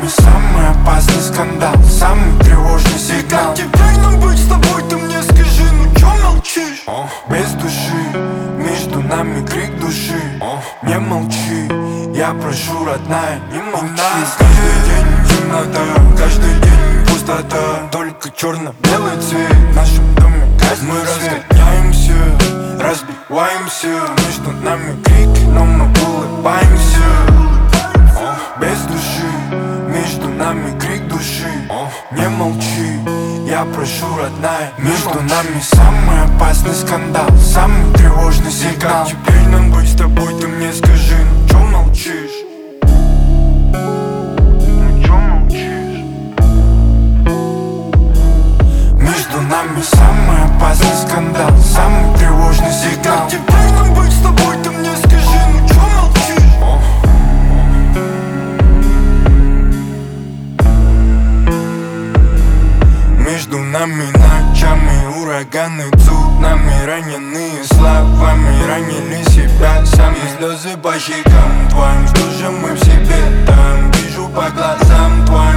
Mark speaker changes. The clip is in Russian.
Speaker 1: нами самый опасный скандал, самый тревожный сигнал.
Speaker 2: Как теперь нам быть с тобой, ты мне скажи, ну чё молчишь?
Speaker 1: Без души, между нами крик души. Не молчи, я прошу, родная, не молчи. Каждый день темнота, каждый день пустота, только черно-белый цвет в нашем доме. Мы разгоняемся, разбиваемся, между нами крики, но мы улыбаемся. Без души, между нами крик души. Не молчи, я прошу, родная, между нами самый опасный скандал, самый тревожный сигнал. Как теперь нам быть с тобой, ты мне скажи, ну чё молчишь? Ну чё молчишь? Между нами самый опасный скандал, самый тревожный сигнал.
Speaker 2: Как теперь нам быть с тобой, ты мне скажи, ну чё молчишь?
Speaker 1: Между нами ночами ураганы, цунами, раненые словами, ранили себя сами. Слезы по щекам твоим, что же мы в себе там? Вижу по глазам твоим.